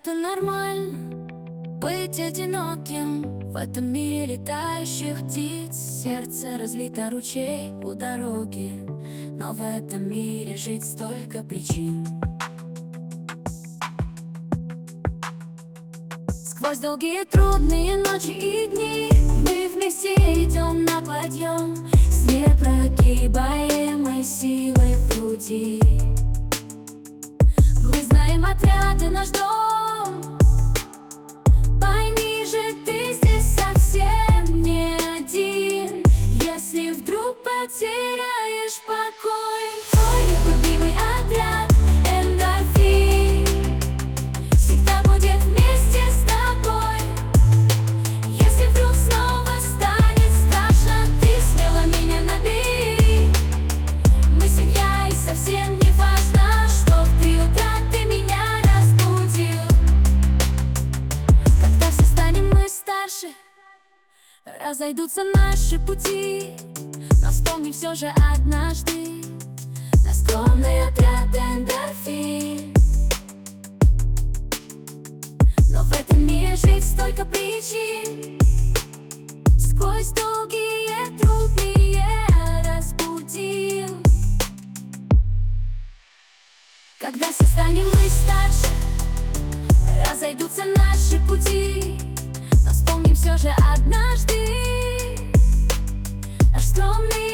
Это нормально быть одиноким в этом мире летающих птиц. Сердце разлито ручей у дороги, но в этом мире жить столько причин. Сквозь долгие трудные ночи и дни мы вместе идем на подъем с непрогибаемой силой в груди. Мы знаем отряды наш дом. Пойми же, ты здесь совсем не один. Если вдруг потеряешь покой, твой любимый отряд Эндорфин всегда будет вместе с тобой. Если вдруг снова станет страшно, ты смело меня набери. Мы семья, и совсем не важно, что в 3 утра ты меня разбудил. Когда все станем мы старше, разойдутся наши пути, но вспомни все же однажды наш скромный отряд Эндорфин. Но в этом мире жить столько причин. Сквозь долгие трудные разбудил. Когда все станем мы старше, разойдутся наши пути, но вспомним все же однажды наш скромный